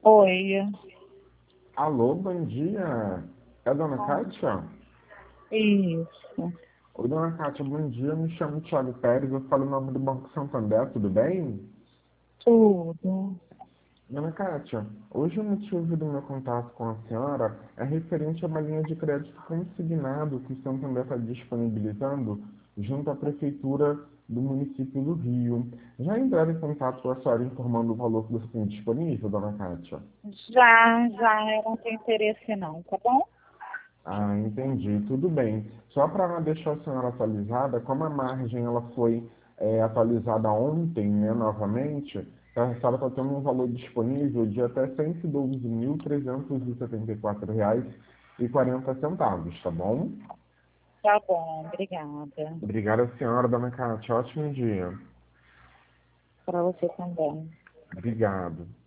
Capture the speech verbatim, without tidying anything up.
Oi, Alô, bom dia. É a dona Kátia? isso, Oi, dona Kátia, bom dia. Me chamo Thiago Pérez, eu falo em nome do Banco Santander, tudo bem? tudo. Dona Kátia, hoje o motivo do meu contato com a senhora é referente a uma linha de crédito consignado que o Santander está disponibilizando junto à Prefeitura do município do Rio. Já entraram em contato com a senhora informando o valor que você tem disponível, dona Kátia? Já, já, eu não tenho interesse não, tá bom? Ah, entendi. Tudo bem. Só para deixar a senhora atualizada, como a margem ela foi é, atualizada ontem, né, novamente, a senhora está tendo um valor disponível de até cento e doze mil trezentos e setenta e quatro reais e quarenta centavos, tá bom? Tá bom, obrigada. Obrigada, senhora, dona Cátia. Ótimo dia. Para você também. Obrigado.